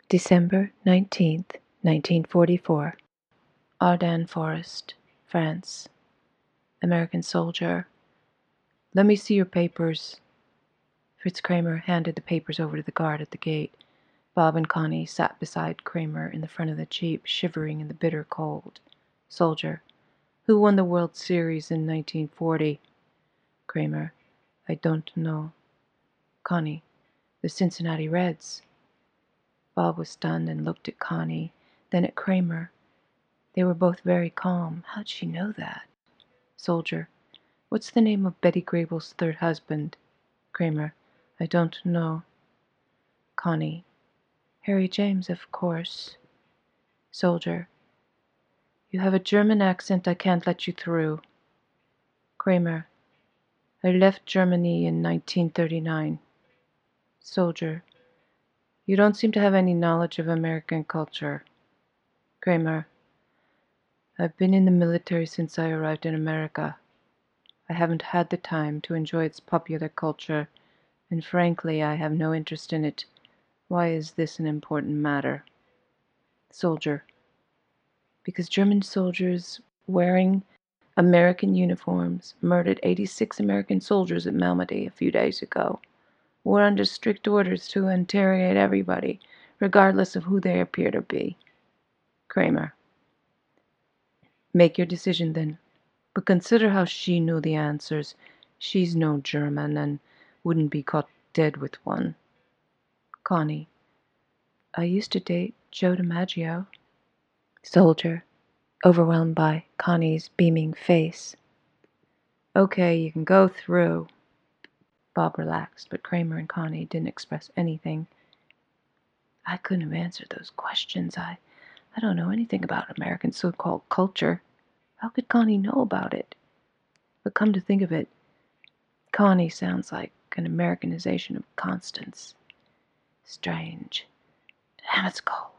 December 19th, 1944. Ardennes Forest, France. American soldier. "Let me see your papers." Fritz Kramer handed the papers over to the guard at the gate. Bob and Connie sat beside Kramer in the front of the Jeep, shivering in the bitter cold. Soldier. "Who won the World Series in 1940? Kramer. "I don't know." Connie. "The Cincinnati Reds." Bob was stunned and looked at Connie, then at Kramer. They were both very calm. How'd she know that? Soldier. "What's the name of Betty Grable's third husband?" Kramer. "I don't know." Connie. "Harry James, of course." Soldier. "You have a German accent. I can't let you through." Kramer. "I left Germany in 1939. Soldier. "You don't seem to have any knowledge of American culture." Kramer. "I've been in the military since I arrived in America. I haven't had the time to enjoy its popular culture, and frankly, I have no interest in it. Why is this an important matter?" Soldier. "Because German soldiers wearing American uniforms murdered 86 American soldiers at Malmedy a few days ago. We're under strict orders to interrogate everybody, regardless of who they appear to be." Kramer. "Make your decision then. But consider how she knew the answers. She's no German and wouldn't be caught dead with one." Connie. "I used to date Joe DiMaggio." Soldier, overwhelmed by Connie's beaming face. "Okay, you can go through." Bob relaxed, but Kramer and Connie didn't express anything. "I couldn't have answered those questions. I don't know anything about American so-called culture. How could Connie know about it? But come to think of it, Connie sounds like an Americanization of Constance. Strange. Damn, it's cold."